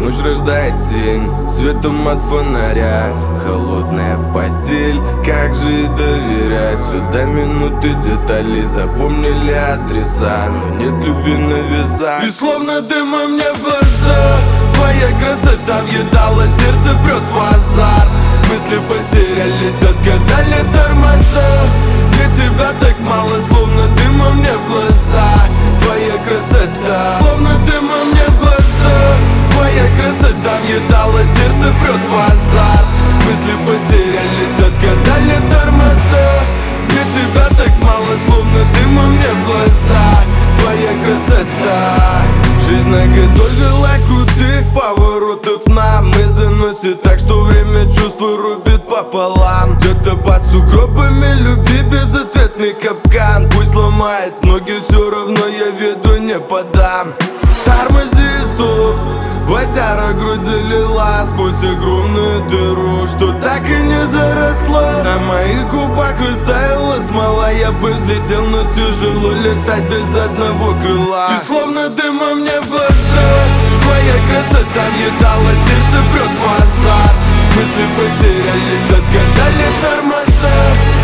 Ночь рождает тень светом от фонаря. Холодная постель, как же и доверять? Сюда минуты, детали запомнили адреса, но нет любви на весах. И словно дыма мне в глаза твоя красота въедала, сердце прет в азарт. Мысли потерялись, отказали тормоза. Для тебя так мало, словно дыма мне в глаза твоя красота. Словно дыма мне в глаза твоя красота въедала, сердце прет в азарт. Мысли потерялись, отказали тормоза. Для тебя так мало, словно дыма мне в глаза твоя красота. Жизнь наготовила крутых поворотов нам и заносит так, что время чувства рубит пополам. Где-то под сугробами любви безответный капкан. Пусть ломает ноги, все равно я виду не подам. Тормози, стоп, водяра грудь залила сквозь огромную дыру, что так и не заросла. На моих губах растаяла смола. Я бы взлетел, но тяжело летать без одного крыла. И словно дыма мне в глаза твоя красота въедала, сердце прет в азарт. Мысли потерялись, отказали тормоза.